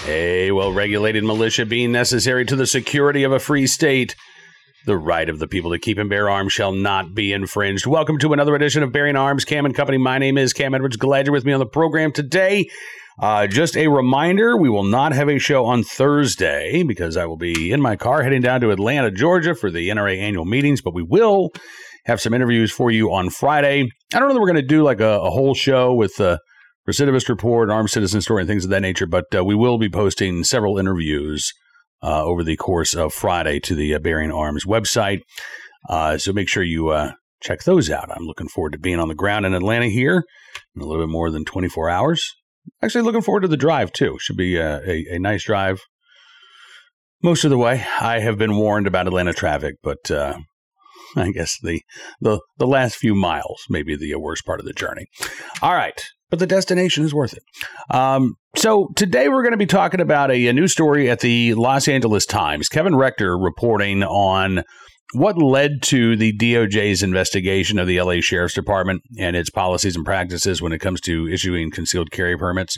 A well-regulated militia being necessary to the security of a free state. The right of the people to keep and bear arms shall not be infringed. Welcome to another edition of Bearing Arms, Cam & Company. My name is Cam Edwards. Glad you're with me on the program today. Just a reminder, we will not have a show on Thursday because I will be in my car heading down to Atlanta, Georgia for the NRA annual meetings, but we will have some interviews for you on Friday. I don't know that we're going to do like a whole show with the recidivist report, armed citizen story, and things of that nature, but we will be posting several interviews over the course of Friday to the Bearing Arms website. So make sure you check those out. I'm looking forward to being on the ground in Atlanta here in a little bit more than 24 hours. Actually looking forward to the drive, too. Should be a nice drive most of the way. I have been warned about Atlanta traffic, but I guess the last few miles may be the worst part of the journey. All right. But the destination is worth it. So today we're going to be talking about a news story at the Los Angeles Times. Kevin Rector reporting on what led to the DOJ's investigation of the LA Sheriff's Department and its policies and practices when it comes to issuing concealed carry permits.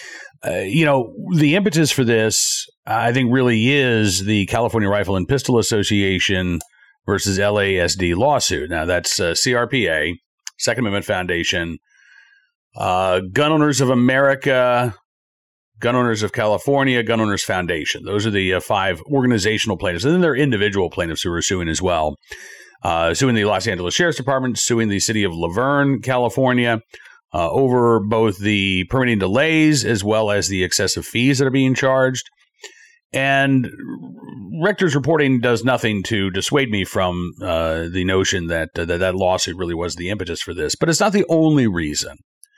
The impetus for this, I think, really is the California Rifle and Pistol Association versus LASD lawsuit. Now, that's CRPA, Second Amendment Foundation, Gun Owners of America, Gun Owners of California, Gun Owners Foundation. Those are the five organizational plaintiffs. And then there are individual plaintiffs who are suing as well. Suing the Los Angeles Sheriff's Department, suing the city of Laverne, California, over both the permitting delays as well as the excessive fees that are being charged. And Rector's reporting does nothing to dissuade me from the notion that that lawsuit really was the impetus for this. But it's not the only reason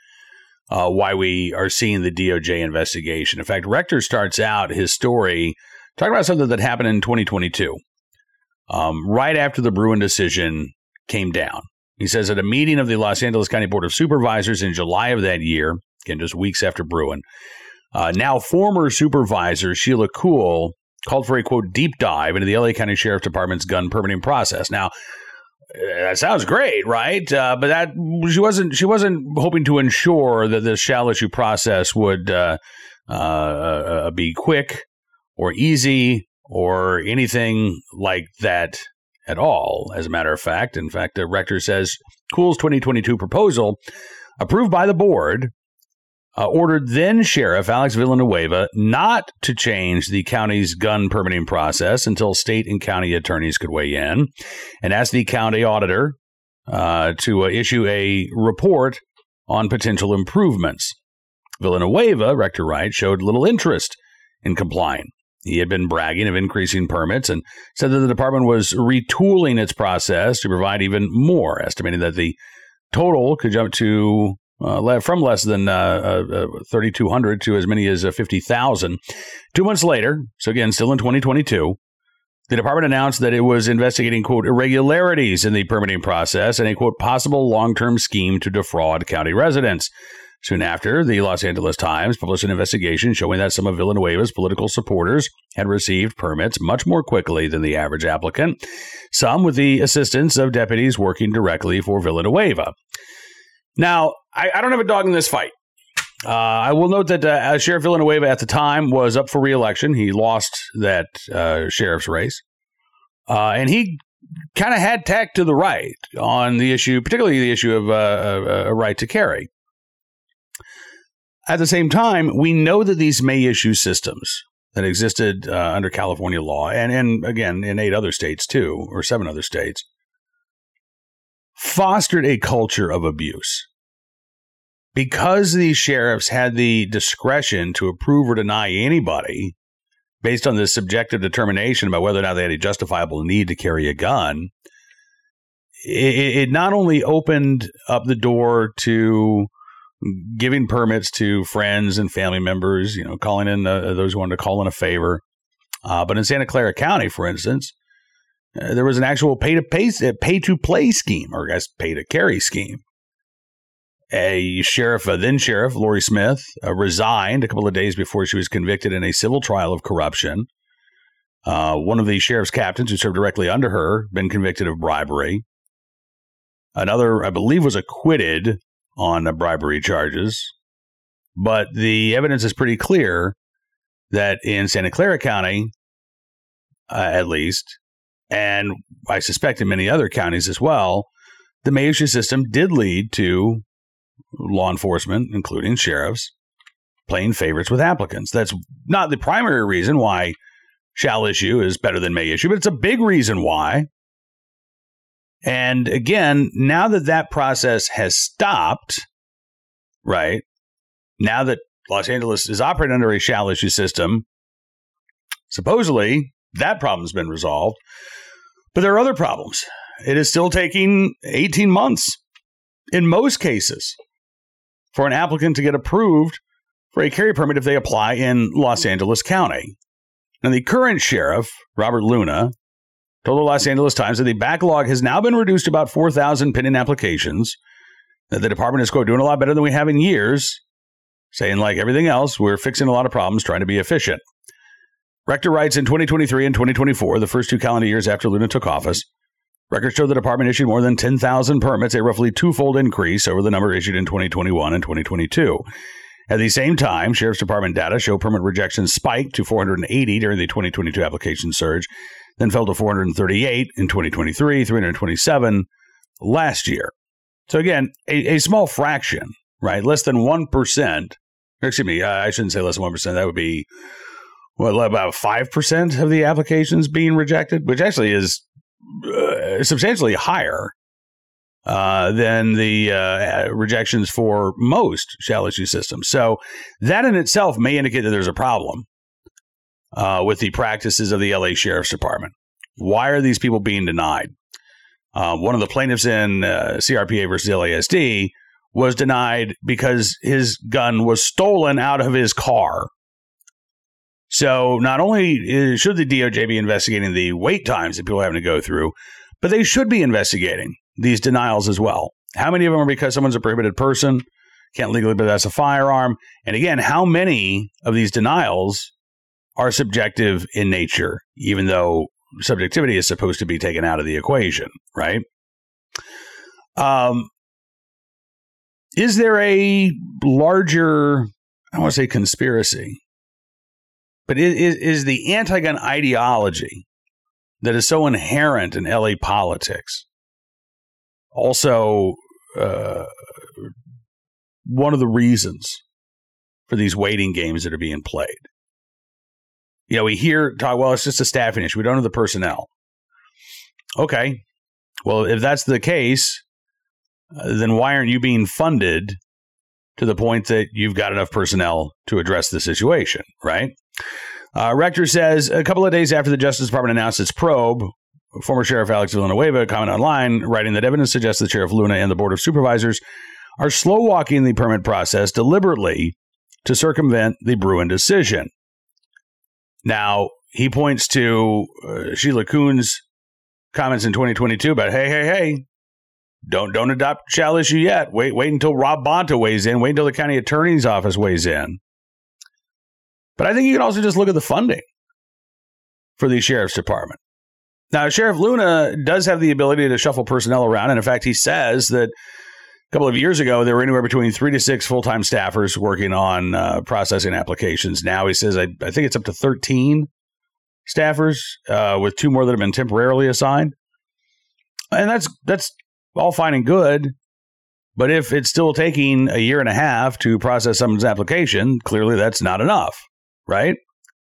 why we are seeing the DOJ investigation. In fact, Rector starts out his story talking about something that happened in 2022, right after the Bruen decision came down. He says at a meeting of the Los Angeles County Board of Supervisors in July of that year, again, just weeks after Bruen, now former supervisor Sheila Kuehl called for a, quote, deep dive into the LA County Sheriff's Department's gun permitting process. Now, that sounds great, right? But that she wasn't hoping to ensure that this shall issue process would be quick or easy or anything like that at all. As a matter of fact, Rector says Kuehl's 2022 proposal, approved by the board, ordered then Sheriff Alex Villanueva not to change the county's gun permitting process until state and county attorneys could weigh in, and asked the county auditor to issue a report on potential improvements. Villanueva, Rector writes, showed little interest in complying. He had been bragging of increasing permits and said that the department was retooling its process to provide even more, estimating that the total could jump to from less than 3,200 to as many as 50,000. 2 months later, so again, still in 2022, the department announced that it was investigating, quote, irregularities in the permitting process and a, quote, possible long-term scheme to defraud county residents. Soon after, the Los Angeles Times published an investigation showing that some of Villanueva's political supporters had received permits much more quickly than the average applicant, some with the assistance of deputies working directly for Villanueva. Now, I don't have a dog in this fight. I will note that Sheriff Villanueva at the time was up for re-election. He lost that sheriff's race. And he kind of had tack to the right on the issue, particularly the issue of a right to carry. At the same time, we know that these may-issue systems that existed under California law, and again, in 8 other states too, or 7 other states, fostered a culture of abuse. Because these sheriffs had the discretion to approve or deny anybody based on this subjective determination about whether or not they had a justifiable need to carry a gun, it not only opened up the door to giving permits to friends and family members, calling in those who wanted to call in a favor, but in Santa Clara County, for instance, there was an actual pay-to-play scheme, or I guess pay-to-carry scheme. A sheriff, then Sheriff Lori Smith, resigned a couple of days before she was convicted in a civil trial of corruption. One of the sheriff's captains who served directly under her been convicted of bribery. Another, I believe, was acquitted on bribery charges. But the evidence is pretty clear that in Santa Clara County, at least, and I suspect in many other counties as well, the may issue system did lead to law enforcement, including sheriffs, playing favorites with applicants. That's not the primary reason why shall issue is better than may issue, but it's a big reason why. And again, now that process has stopped, right, now that Los Angeles is operating under a shall issue system, supposedly that problem's been resolved. But there are other problems. It is still taking 18 months in most cases for an applicant to get approved for a carry permit if they apply in Los Angeles County. Now, the current sheriff, Robert Luna, told the Los Angeles Times that the backlog has now been reduced to about 4,000 pending applications, that the department is, quote, doing a lot better than we have in years, saying, like everything else, we're fixing a lot of problems, trying to be efficient. Rector writes, in 2023 and 2024, the first 2 calendar years after Luna took office, records show the department issued more than 10,000 permits, a roughly twofold increase over the number issued in 2021 and 2022. At the same time, Sheriff's Department data show permit rejections spiked to 480 during the 2022 application surge, then fell to 438 in 2023, 327 last year. So again, a small fraction, right? Less than 1%. Excuse me, I shouldn't say less than 1%. That would be, about 5% of the applications being rejected, which actually is substantially higher than the rejections for most shall issue systems. So that in itself may indicate that there's a problem with the practices of the LA Sheriff's Department. Why are these people being denied? One of the plaintiffs in CRPA versus LASD was denied because his gun was stolen out of his car. So not only should the DOJ be investigating the wait times that people are having to go through, but they should be investigating these denials as well. How many of them are because someone's a prohibited person, can't legally possess a firearm? And again, how many of these denials are subjective in nature, even though subjectivity is supposed to be taken out of the equation, right? Is there a larger, I don't want to say conspiracy, but is the anti-gun ideology that is so inherent in LA politics also one of the reasons for these waiting games that are being played? You know, we hear talk, well, it's just a staffing issue. We don't have the personnel. Okay. Well, if that's the case, then why aren't you being funded to the point that you've got enough personnel to address the situation, right? Rector says a couple of days after the Justice Department announced its probe, former Sheriff Alex Villanueva commented online, writing that evidence suggests that Sheriff Luna and the Board of Supervisors are slow-walking the permit process deliberately to circumvent the Bruen decision. Now, he points to Sheila Kuhn's comments in 2022 about, hey, don't adopt shall issue yet. Wait until Rob Bonta weighs in. Wait until the county attorney's office weighs in. But I think you can also just look at the funding for the sheriff's department. Now, Sheriff Luna does have the ability to shuffle personnel around. And in fact, he says that a couple of years ago, there were anywhere between 3 to 6 full-time staffers working on processing applications. Now he says, I think it's up to 13 staffers with 2 more that have been temporarily assigned. And that's all fine and good. But if it's still taking a year and a half to process someone's application, clearly that's not enough, right?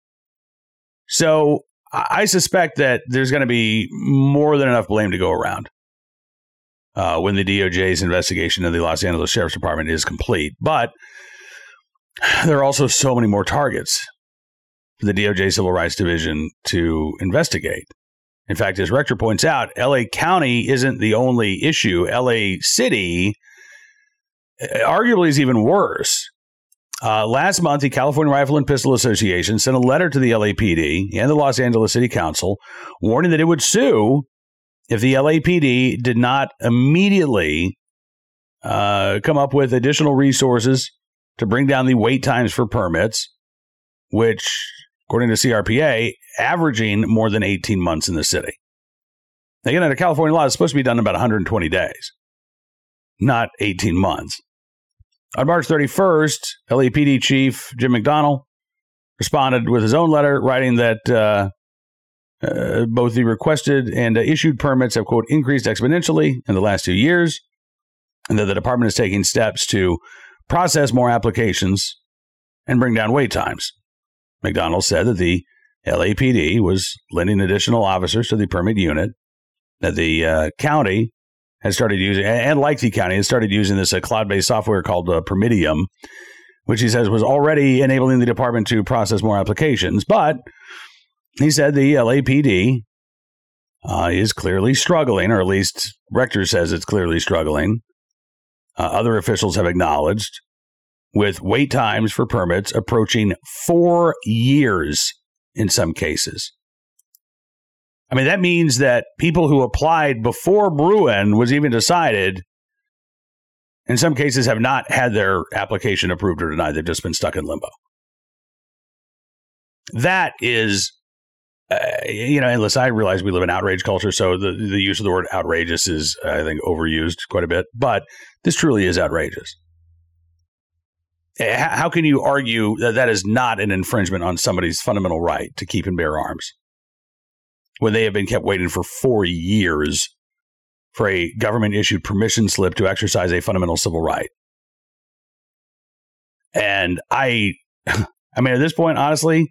So I suspect that there's going to be more than enough blame to go around when the DOJ's investigation of the Los Angeles Sheriff's Department is complete. But there are also so many more targets for the DOJ Civil Rights Division to investigate. In fact, as Rector points out, LA County isn't the only issue. LA City arguably is even worse. Last month, the California Rifle and Pistol Association sent a letter to the LAPD and the Los Angeles City Council warning that it would sue if the LAPD did not immediately come up with additional resources to bring down the wait times for permits, which, according to CRPA, averaging more than 18 months in the city. Again, under California law, it's supposed to be done in about 120 days, not 18 months. On March 31st, LAPD Chief Jim McDonnell responded with his own letter, writing that both the requested and issued permits have, quote, increased exponentially in the last 2 years, and that the department is taking steps to process more applications and bring down wait times. McDonald said that the LAPD was lending additional officers to the permit unit, that the county has started using, and like the county, has started using this cloud-based software called Permitium, which he says was already enabling the department to process more applications. But he said the LAPD is clearly struggling, or at least Rector says it's clearly struggling. Other officials have acknowledged, with wait times for permits approaching 4 years in some cases. I mean, that means that people who applied before Bruen was even decided, in some cases, have not had their application approved or denied. They've just been stuck in limbo. That is, and listen, I realize we live in outrage culture, so the use of the word outrageous is, I think, overused quite a bit. But this truly is outrageous. How can you argue that that is not an infringement on somebody's fundamental right to keep and bear arms when they have been kept waiting for 4 years for a government-issued permission slip to exercise a fundamental civil right? And I mean, at this point, honestly,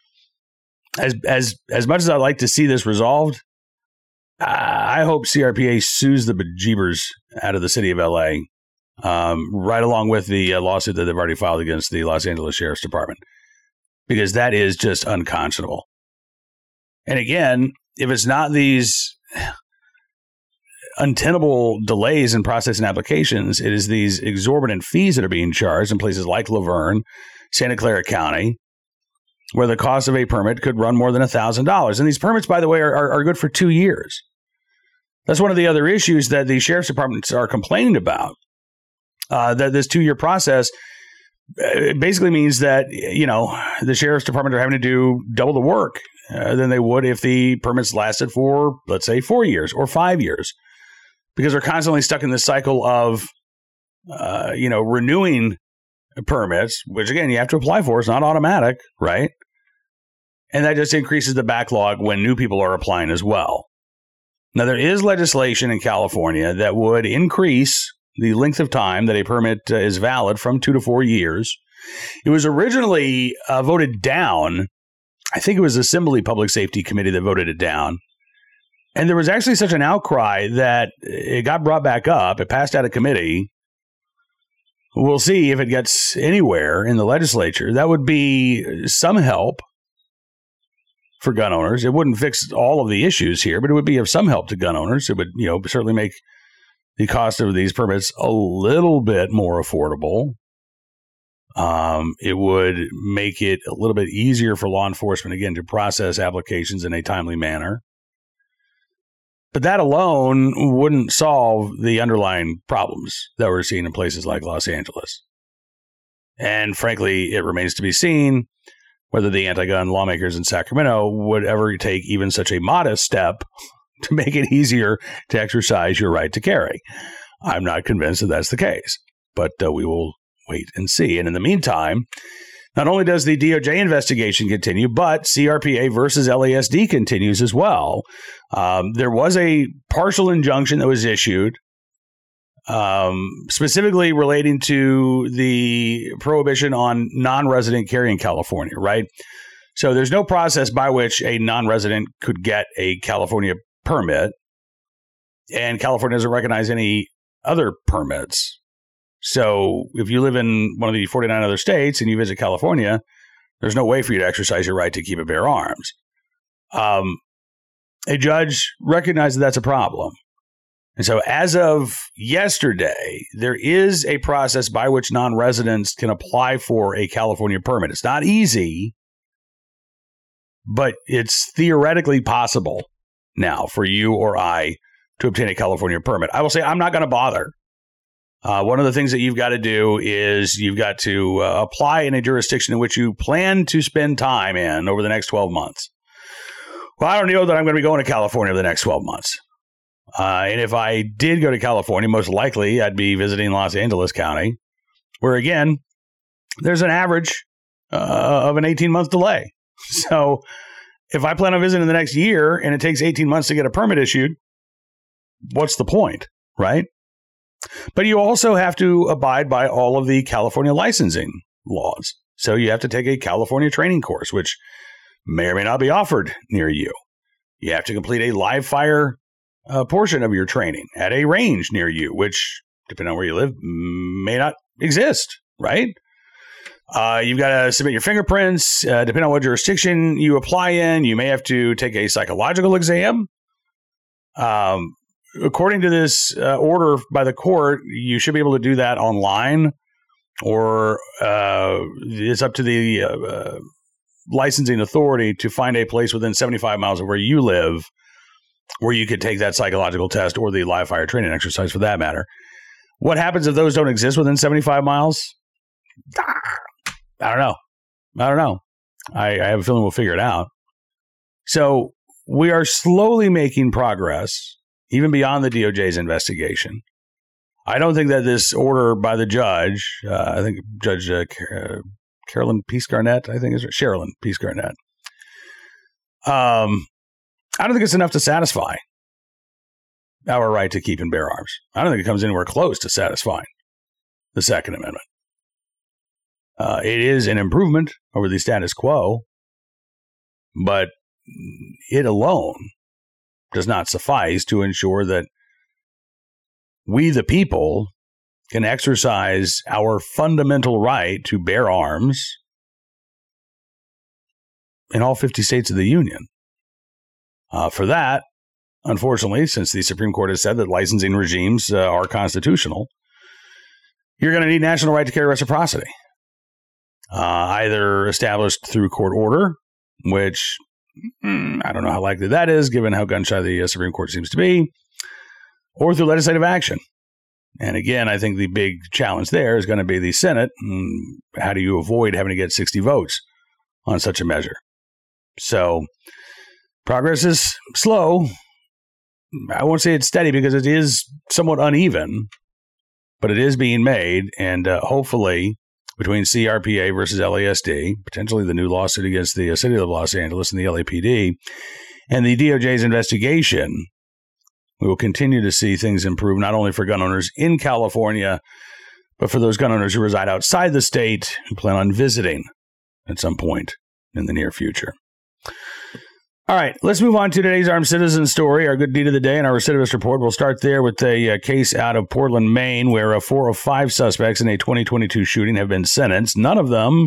as much as I'd like to see this resolved, I hope CRPA sues the bejeebers out of the city of LA, right along with the lawsuit that they've already filed against the Los Angeles Sheriff's Department, because that is just unconscionable. And again, if it's not these untenable delays in processing applications, it is these exorbitant fees that are being charged in places like Laverne, Santa Clara County, where the cost of a permit could run more than $1,000. And these permits, by the way, are good for 2 years. That's one of the other issues that the sheriff's departments are complaining about. That this 2-year process basically means that, the sheriff's department are having to do double the work than they would if the permits lasted for, let's say, 4 years or 5 years, because they're constantly stuck in this cycle of, renewing permits, which, again, you have to apply for. It's not automatic, right? And that just increases the backlog when new people are applying as well. Now, there is legislation in California that would increase the length of time that a permit is valid from 2 to 4 years. It was originally voted down. I think it was the Assembly Public Safety Committee that voted it down. And there was actually such an outcry that it got brought back up. It passed out of committee. We'll see if it gets anywhere in the legislature. That would be some help for gun owners. It wouldn't fix all of the issues here, but it would be of some help to gun owners. It would, certainly make the cost of these permits a little bit more affordable. It would make it a little bit easier for law enforcement, again, to process applications in a timely manner. But that alone wouldn't solve the underlying problems that we're seeing in places like Los Angeles. And frankly, it remains to be seen whether the anti-gun lawmakers in Sacramento would ever take even such a modest step to make it easier to exercise your right to carry. I'm not convinced that that's the case, but we will wait and see. And in the meantime, not only does the DOJ investigation continue, but CRPA versus LASD continues as well. There was a partial injunction that was issued, specifically relating to the prohibition on non-resident carry in California, right? So there's no process by which a non-resident could get a California permit, and California doesn't recognize any other permits. So if you live in one of the 49 other states and you visit California, there's no way for you to exercise your right to keep and bear arms. A judge recognized that that's a problem. And so as of yesterday, there is a process by which non-residents can apply for a California permit. It's not easy, but it's theoretically possible now for you or I to obtain a California permit. I will say I'm not going to bother. One of the things that you've got to do is you've got to apply in a jurisdiction in which you plan to spend time in over the next 12 months. Well, I don't know that I'm going to be going to California over the next 12 months. And if I did go to California, most likely I'd be visiting Los Angeles County, where, again, there's an average of an 18-month delay. So if I plan on visiting in the next year and it takes 18 months to get a permit issued, what's the point, right? But you also have to abide by all of the California licensing laws. So you have to take a California training course, which may or may not be offered near you. You have to complete a live fire portion of your training at a range near you, which, depending on where you live, may not exist, right? You've got to submit your fingerprints. Depending on what jurisdiction you apply in, you may have to take a psychological exam. According to this order by the court, you should be able to do that online, or it's up to the licensing authority to find a place within 75 miles of where you live where you could take that psychological test or the live fire training exercise for that matter. What happens if those don't exist within 75 miles? I don't know. I have a feeling we'll figure it out. So we are slowly making progress, even beyond the DOJ's investigation. I don't think that this order by the judge, I think Judge Carolyn Peace Garnett, I think is Sherilyn Peace Garnett. I don't think it's enough to satisfy our right to keep and bear arms. I don't think it comes anywhere close to satisfying the Second Amendment. It is an improvement over the status quo, but it alone does not suffice to ensure that we, the people, can exercise our fundamental right to bear arms in all 50 states of the Union. For that, unfortunately, since the Supreme Court has said that licensing regimes are constitutional, you're going to need national right to carry reciprocity, either established through court order, which I don't know how likely that is, given how gun-shy the Supreme Court seems to be, or through legislative action. And again, I think the big challenge there is going to be the Senate. How do you avoid having to get 60 votes on such a measure? So progress is slow. I won't say it's steady because it is somewhat uneven, but it is being made. And hopefully, between CRPA versus LASD, potentially the new lawsuit against the city of Los Angeles and the LAPD, and the DOJ's investigation, we will continue to see things improve, not only for gun owners in California, but for those gun owners who reside outside the state who plan on visiting at some point in the near future. All right, let's move on to today's Armed Citizen story, our good deed of the day, and our recidivist report. We'll start there with a case out of Portland, Maine, where 4 of 5 suspects in a 2022 shooting have been sentenced. None of them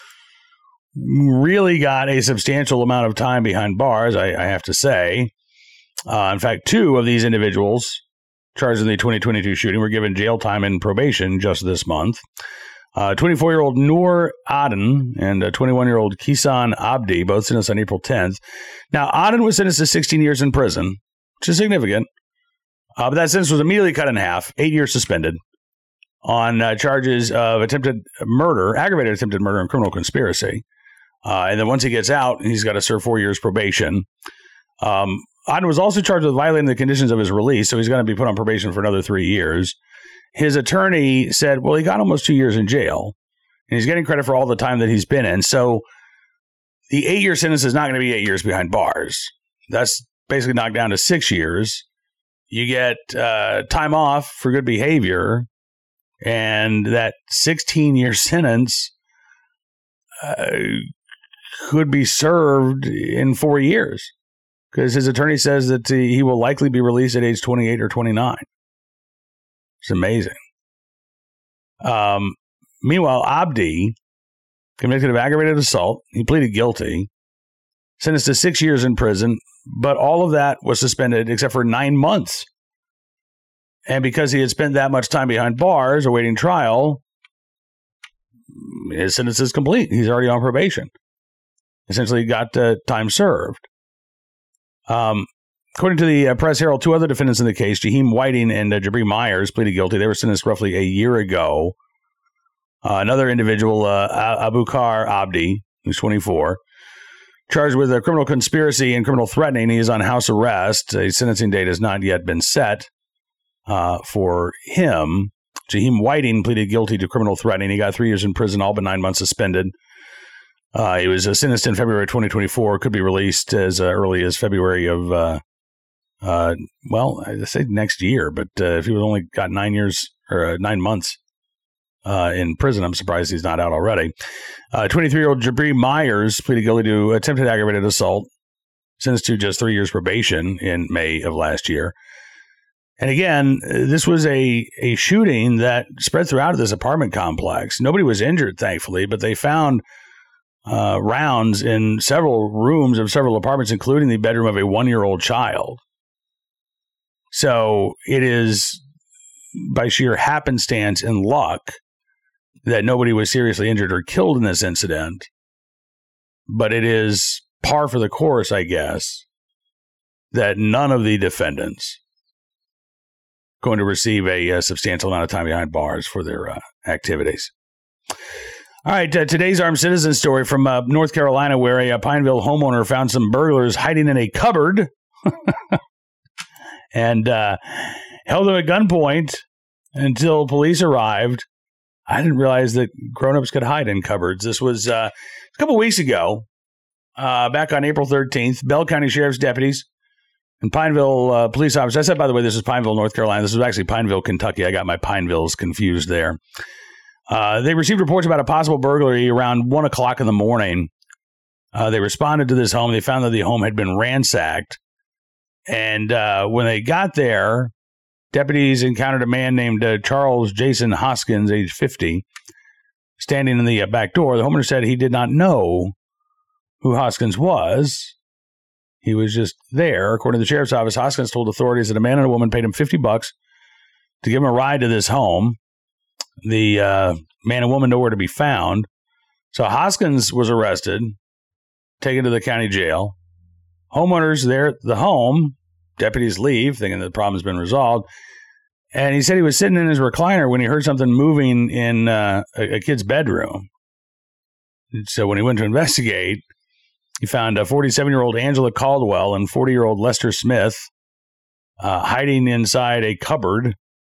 really got a substantial amount of time behind bars, I have to say. In fact, 2 of these individuals charged in the 2022 shooting were given jail time and probation just this month. 24-year-old Noor Aden and 21-year-old Kisan Abdi, both sentenced on April 10th. Now, Aden was sentenced to 16 years in prison, which is significant. But that sentence was immediately cut in half, 8 years suspended, on charges of attempted murder, aggravated attempted murder, and criminal conspiracy. And then once he gets out, he's got to serve 4 years probation. Aden was also charged with violating the conditions of his release, so he's going to be put on probation for another 3 years. His attorney said, well, he got almost 2 years in jail, and he's getting credit for all the time that he's been in. So the 8-year sentence is not going to be 8 years behind bars. That's basically knocked down to 6 years. You get time off for good behavior, and that 16-year sentence could be served in 4 years, because his attorney says that he will likely be released at age 28 or 29. It's amazing. Meanwhile, Abdi, convicted of aggravated assault, he pleaded guilty, sentenced to 6 years in prison, but all of that was suspended except for 9 months. And because he had spent that much time behind bars awaiting trial, his sentence is complete. He's already on probation. Essentially got time served. According to the Press Herald, 2 other defendants in the case, Jaheim Whiting and Jabri Myers, pleaded guilty. They were sentenced roughly a year ago. Another individual, Abukar Abdi, who's 24, charged with a criminal conspiracy and criminal threatening. He is on house arrest. A sentencing date has not yet been set for him. Jaheim Whiting pleaded guilty to criminal threatening. He got 3 years in prison, all but 9 months suspended. He was sentenced in February 2024. Could be released as early as February of, I say next year. But if he was only got 9 years or 9 months in prison, I'm surprised he's not out already. 23-year-old Jabri Myers pleaded guilty to attempted aggravated assault, sentenced to just 3 years probation in May of last year. And again, this was a shooting that spread throughout this apartment complex. Nobody was injured, thankfully, but they found rounds in several rooms of several apartments, including the bedroom of a 1-year-old child. So it is by sheer happenstance and luck that nobody was seriously injured or killed in this incident. But it is par for the course, I guess, that none of the defendants going to receive a substantial amount of time behind bars for their activities. All right, today's armed citizen story from North Carolina, where a Pineville homeowner found some burglars hiding in a cupboard and held them at gunpoint until police arrived. I didn't realize that grown-ups could hide in cupboards. This was a couple weeks ago, back on April 13th. Bell County Sheriff's deputies and Pineville police officers. I said, by the way, this is Pineville, North Carolina. This was actually Pineville, Kentucky. I got my Pinevilles confused there. They received reports about a possible burglary around 1 o'clock in the morning. They responded to this home. They found that the home had been ransacked. And when they got there, deputies encountered a man named Charles Jason Hoskins, age 50, standing in the back door. The homeowner said he did not know who Hoskins was. He was just there. According to the sheriff's office, Hoskins told authorities that a man and a woman paid him $50 to give him a ride to this home. The man and woman nowhere to be found. So Hoskins was arrested, taken to the county jail. Homeowners there at the home, deputies leave, thinking the problem has been resolved. And he said he was sitting in his recliner when he heard something moving in a kid's bedroom. So when he went to investigate, he found a 47-year-old Angela Caldwell and 40-year-old Lester Smith hiding inside a cupboard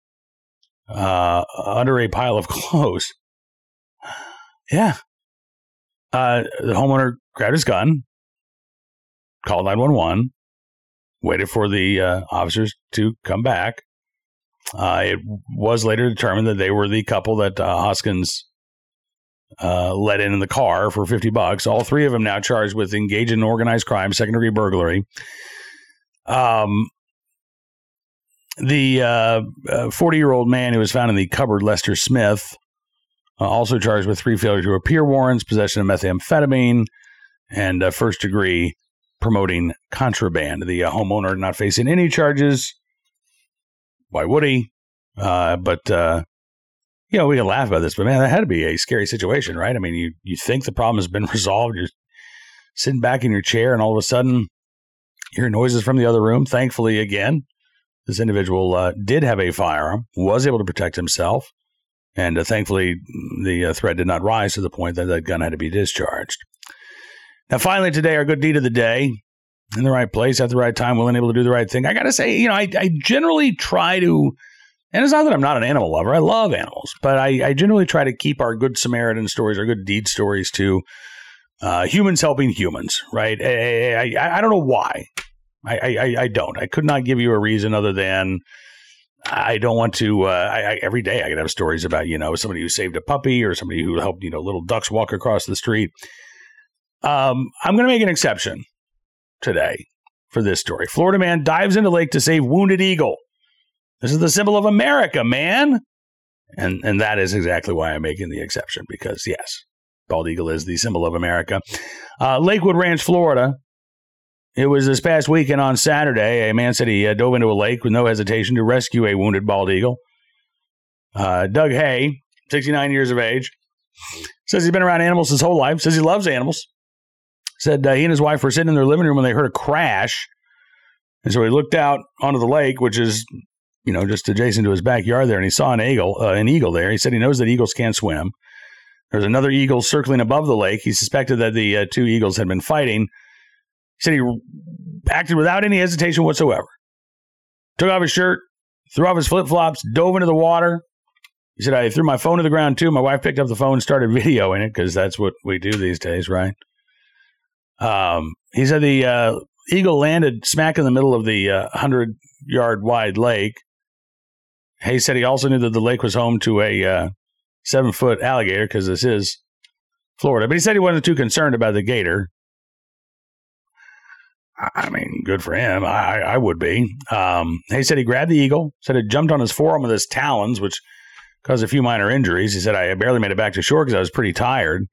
under a pile of clothes. Yeah. The homeowner grabbed his gun, called 911, waited for the officers to come back. It was later determined that they were the couple that Hoskins let in the car for $50. All three of them now charged with engaging in organized crime, second-degree burglary. The 40-year-old man who was found in the cupboard, Lester Smith, also charged with 3 failure to appear warrants, possession of methamphetamine, and first-degree promoting contraband. The homeowner not facing any charges. Why would he? But we can laugh about this, but man, that had to be a scary situation, right? I mean, you think the problem has been resolved. You're sitting back in your chair, and all of a sudden, you hear noises from the other room. Thankfully, again, this individual did have a firearm, was able to protect himself, and thankfully, the threat did not rise to the point that that gun had to be discharged. Now, finally, today, our good deed of the day. In the right place, at the right time, willing and able to do the right thing. I got to say, I generally try to, and it's not that I'm not an animal lover. I love animals, but I generally try to keep our good Samaritan stories, our good deed stories to humans helping humans, right? I don't know why. I don't. I could not give you a reason other than I don't want to. Every day I could have stories about, somebody who saved a puppy or somebody who helped, little ducks walk across the street. I'm going to make an exception today for this story. Florida man dives into lake to save wounded eagle. This is the symbol of America, man. And that is exactly why I'm making the exception, because yes, bald eagle is the symbol of America. Lakewood Ranch, Florida. It was this past weekend on Saturday. A man said he dove into a lake with no hesitation to rescue a wounded bald eagle. Doug Hay, 69 years of age, says he's been around animals his whole life, says he loves animals. Said he and his wife were sitting in their living room when they heard a crash. And so he looked out onto the lake, which is, just adjacent to his backyard there, and he saw an eagle there. He said he knows that eagles can't swim. There's another eagle circling above the lake. He suspected that the two eagles had been fighting. He said he acted without any hesitation whatsoever. Took off his shirt, threw off his flip-flops, dove into the water, He said, I threw my phone to the ground, too. My wife picked up the phone and started videoing it because that's what we do these days, right? He said the eagle landed smack in the middle of the 100-yard wide lake. He said he also knew that the lake was home to a 7-foot alligator because this is Florida. But he said he wasn't too concerned about the gator. I mean, good for him. I would be. He said he grabbed the eagle, said it jumped on his forearm with his talons, which caused a few minor injuries. He said, I barely made it back to shore because I was pretty tired.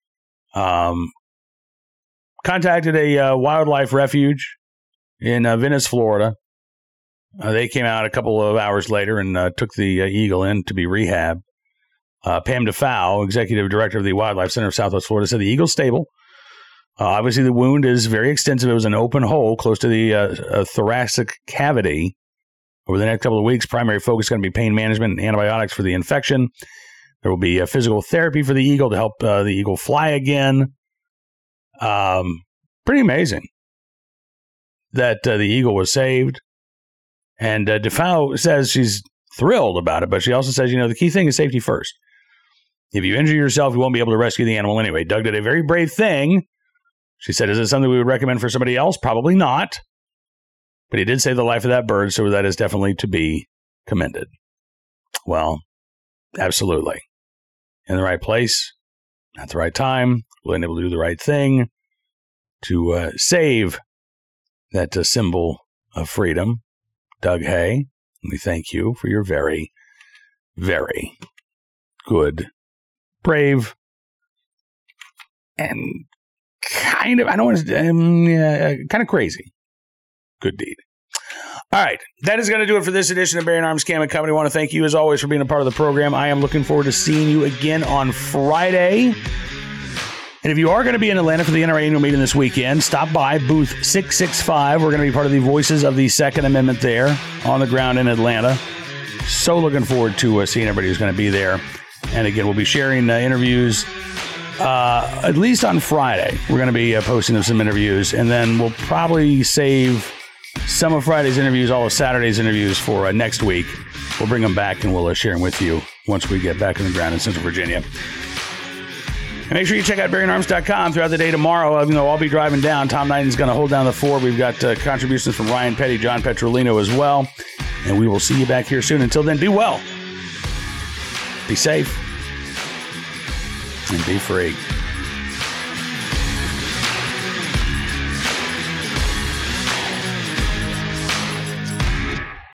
Contacted a wildlife refuge in Venice, Florida. They came out a couple of hours later and took the eagle in to be rehabbed. Pam DeFow, executive director of the Wildlife Center of Southwest Florida, said the eagle's stable. Obviously, the wound is very extensive. It was an open hole close to the thoracic cavity. Over the next couple of weeks, primary focus is going to be pain management and antibiotics for the infection. There will be physical therapy for the eagle to help the eagle fly again. Pretty amazing that the eagle was saved. And DeFow says she's thrilled about it, but she also says, the key thing is safety first. If you injure yourself, you won't be able to rescue the animal anyway. Doug did a very brave thing. She said, is it something we would recommend for somebody else? Probably not. But he did save the life of that bird, so that is definitely to be commended. Well, absolutely. In the right place, at the right time, willing able to do the right thing to save that symbol of freedom. Doug Hay, we thank you for your very, very good, brave, and kind of, I don't want to, kind of crazy good deed. All right, that is going to do it for this edition of Bearing Arms Cam and Company. I want to thank you, as always, for being a part of the program. I am looking forward to seeing you again on Friday. And if you are going to be in Atlanta for the NRA annual meeting this weekend, stop by booth 665. We're going to be part of the Voices of the Second Amendment there on the ground in Atlanta. So looking forward to seeing everybody who's going to be there. And again, we'll be sharing interviews at least on Friday. We're going to be posting some interviews, and then we'll probably save some of Friday's interviews, all of Saturday's interviews for next week. We'll bring them back and we'll share them with you once we get back on the ground in Central Virginia. And make sure you check out BearingArms.com throughout the day tomorrow. I'll be driving down. Tom Knighton's going to hold down the fort. We've got contributions from Ryan Petty, John Petrolino as well. And we will see you back here soon. Until then, be well, be safe, and be free.